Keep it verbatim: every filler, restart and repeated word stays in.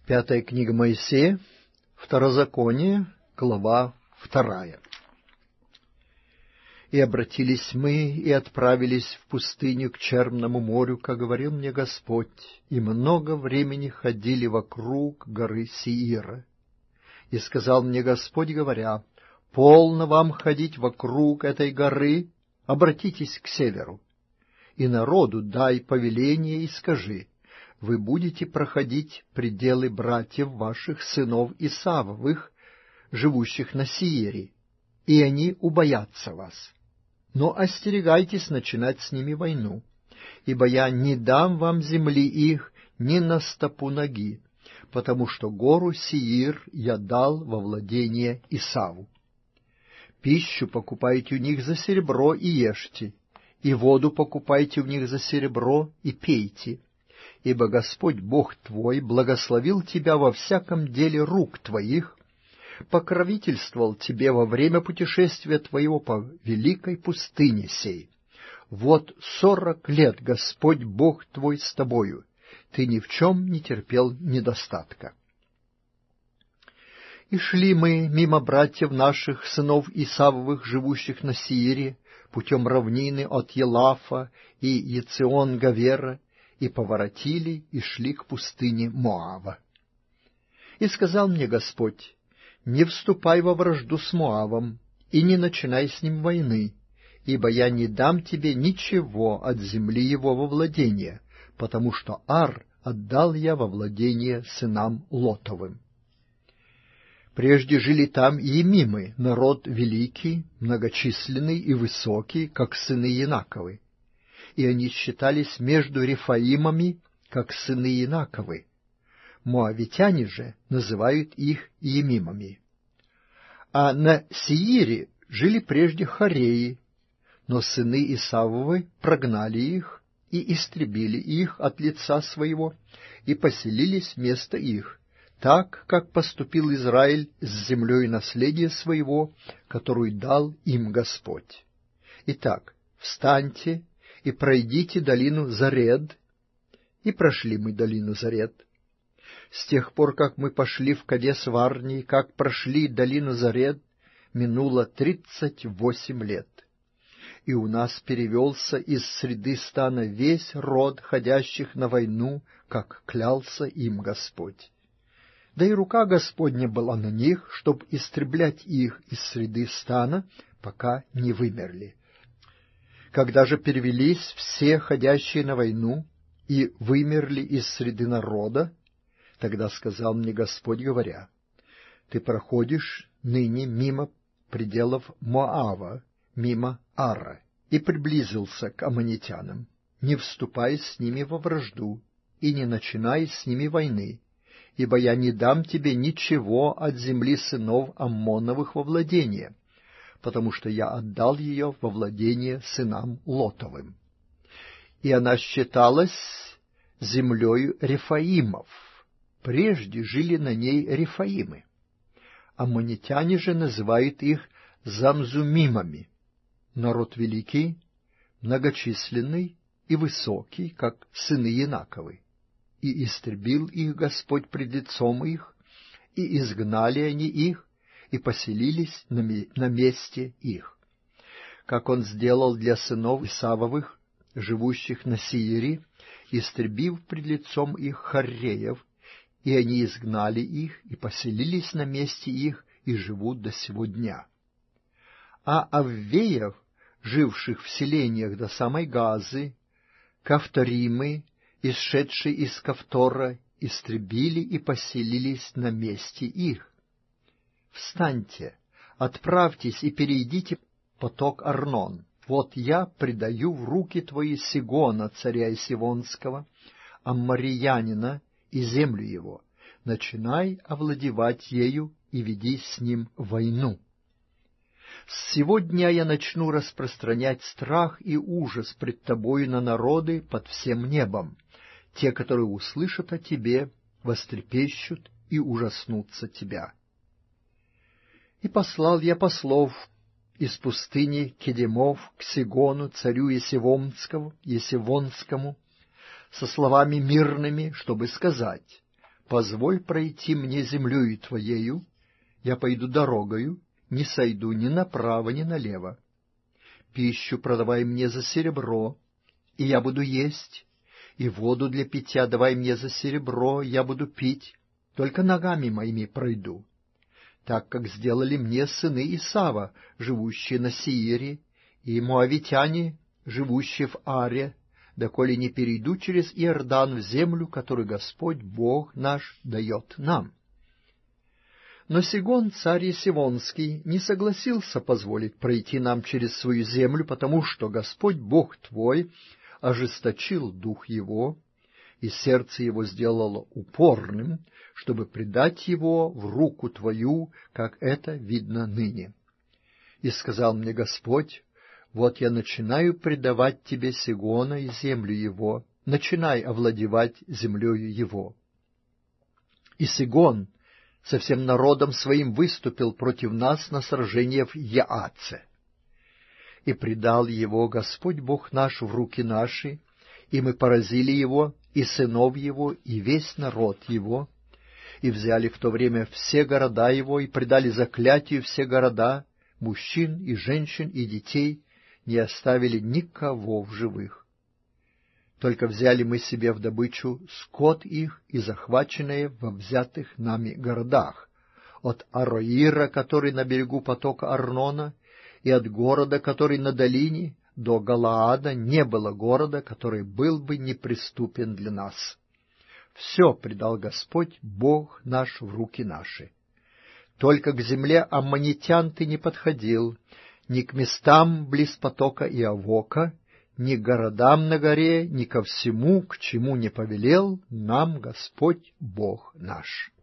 Пятая книга Моисея, Второзаконие, глава вторая. «И обратились мы, и отправились в пустыню к Черному морю, как говорил мне Господь, и много времени ходили вокруг горы Сеира. И сказал мне Господь, говоря: полно вам ходить вокруг этой горы, обратитесь к северу. И народу дай повеление и скажи: вы будете проходить пределы братьев ваших, сынов Исавовых, живущих на Сеире, и они убоятся вас. Но остерегайтесь начинать с ними войну, ибо я не дам вам земли их ни на стопу ноги, потому что гору Сеир я дал во владение Исаву. Пищу покупайте у них за серебро и ешьте, и воду покупайте у них за серебро и пейте, ибо Господь Бог твой благословил тебя во всяком деле рук твоих, покровительствовал тебе во время путешествия твоего по великой пустыне сей. Вот сорок лет Господь Бог твой с тобою, ты ни в чем не терпел недостатка. И шли мы мимо братьев наших, сынов Исавовых, живущих на Сеире, путем равнины от Елафа и Ецион-Гавера, и поворотили, и шли к пустыне Моава. И сказал мне Господь: не вступай во вражду с Моавом, и не начинай с ним войны, ибо я не дам тебе ничего от земли его во владение, потому что Ар отдал я во владение сынам Лотовым. Прежде жили там Емимы, народ великий, многочисленный и высокий, как сыны Янаковы, и они считались между Рефаимами, как сыны Янаковы. Моавитяне же называют их Емимами. А на Сеире жили прежде Хореи, но сыны Исавовы прогнали их и истребили их от лица своего, и поселились вместо их, так, как поступил Израиль с землей наследия своего, которую дал им Господь. Итак, встаньте и пройдите долину Заред. И прошли мы долину Заред. С тех пор, как мы пошли в Кадес-Варне, как прошли долину Заред, минуло тридцать восемь лет. И у нас перевелся из среды стана весь род ходящих на войну, как клялся им Господь. Да и рука Господня была на них, чтоб истреблять их из среды стана, пока не вымерли. Когда же перевелись все ходящие на войну и вымерли из среды народа, тогда сказал мне Господь, говоря: ты проходишь ныне мимо пределов Моава, мимо Ара, и приблизился к аммонитянам. Не вступай с ними во вражду и не начинай с ними войны, ибо я не дам тебе ничего от земли сынов Аммоновых во владение, потому что я отдал ее во владение сынам Лотовым. И она считалась землею Рефаимов. Прежде жили на ней Рефаимы. Аммонитяне же называют их Замзумимами. Народ великий, многочисленный и высокий, как сыны Янаковы. И истребил их Господь пред лицом их, и изгнали они их, и поселились на, на месте их. Как он сделал для сынов Исавовых, живущих на Сеире, истребив пред лицом их Хорреев, и они изгнали их, и поселились на месте их, и живут до сего дня. А Аввеев, живших в селениях до самой Газы, Кавторимы, исшедшие из Кавтора, истребили и поселились на месте их. Встаньте, отправьтесь и перейдите поток Арнон. Вот я предаю в руки твои Сигона, царя Исивонского, Аммариянина, и землю его. Начинай овладевать ею и веди с ним войну. С сего дня я начну распространять страх и ужас пред тобою на народы под всем небом. Те, которые услышат о тебе, вострепещут и ужаснутся тебя. И послал я послов из пустыни Кедемов к Сигону, царю Есивонскому, Есивонскому, со словами мирными, чтобы сказать: позволь пройти мне землею Твоею, я пойду дорогою, не сойду ни направо, ни налево. Пищу продавай мне за серебро, и я буду есть, и воду для питья давай мне за серебро, я буду пить, только ногами моими пройду, так как сделали мне сыны Исава, живущие на Сеире, и моавитяне, живущие в Аре, доколе не перейду через Иордан в землю, которую Господь Бог наш дает нам». Но Сигон, царь Есивонский, не согласился позволить пройти нам через свою землю, потому что Господь Бог твой ожесточил дух его, и сердце его сделало упорным, чтобы предать его в руку твою, как это видно ныне. И сказал мне Господь: вот я начинаю предавать тебе Сигона и землю его, начинай овладевать землею его. И Сигон со всем народом своим выступил против нас на сражение в Яаце. И предал его Господь Бог наш в руки наши, и мы поразили его, и сынов его, и весь народ его, и взяли в то время все города его, и предали заклятию все города, мужчин и женщин и детей, не оставили никого в живых. Только взяли мы себе в добычу скот их и захваченные во взятых нами городах, от Ароира, который на берегу потока Арнона, и от города, который на долине, до Галаада не было города, который был бы неприступен для нас. Все предал Господь Бог наш в руки наши. Только к земле аммонитян ты не подходил, ни к местам близ потока Иавока, ни к городам на горе, ни ко всему, к чему не повелел нам Господь Бог наш.